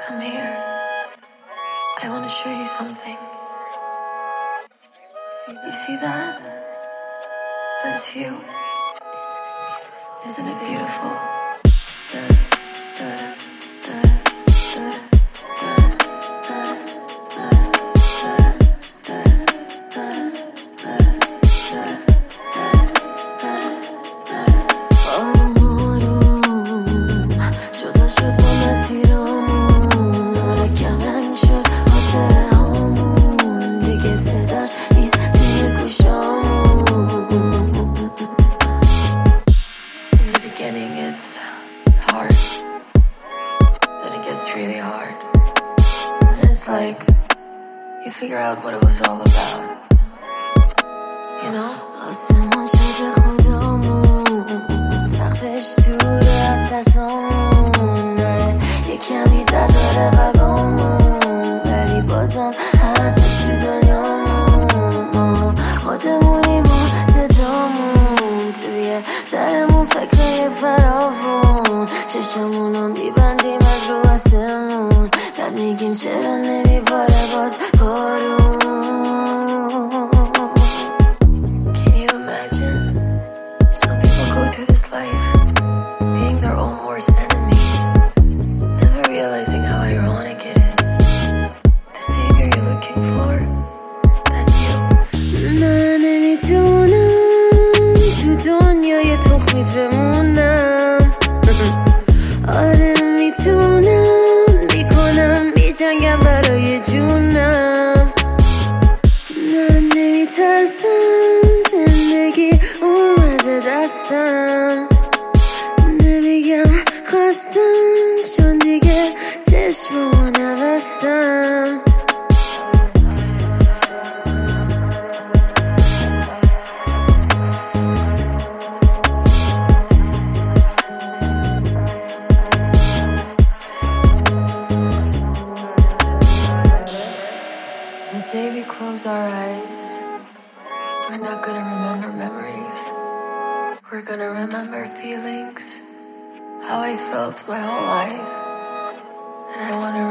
Come here. I want to show you something. You see that? That's you. Isn't it beautiful? It's hard, then it gets really hard, and it's like you figure out what it was all about, you know? آسمون شده خدامون سقفش دوره از ترسامون نره یه کمی در داره قبامون ولی بازم هستش تو دنیامون ما خودمونیم و صدامون توی سرمون فکرهای فراوون چشمونو میبندیم از رو آسمون بعد میگیم چرا نمیباره باز بارون. Can you imagine? Some people go through this life being their own worst enemies, never realizing how ironic it is. The savior you're looking for, that's you. نه نمیتونم تو دنیای تخمیت بمونم آره میتونم میکنم میجنگم برای جونم نه نمیترسم زندگی اومده دستم نمیگم خستم چون دیگه چشممو نبستم. The day we close our eyes, we're not gonna remember memories. We're gonna remember feelings, how I felt my whole life. And I wanna